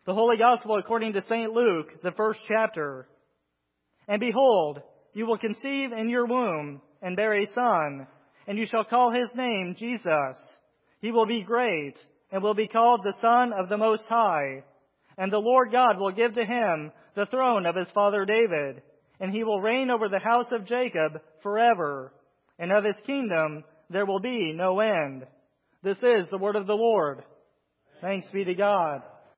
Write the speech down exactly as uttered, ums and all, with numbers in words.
The Holy Gospel according to Saint Luke, the first chapter. And behold, you will conceive in your womb and bear a son, and you shall call his name Jesus. He will be great and will be called the Son of the Most High. And the Lord God will give to him the throne of his father David, and he will reign over the house of Jacob forever, and of his kingdom there will be no end. This is the word of the Lord. Thanks be to God.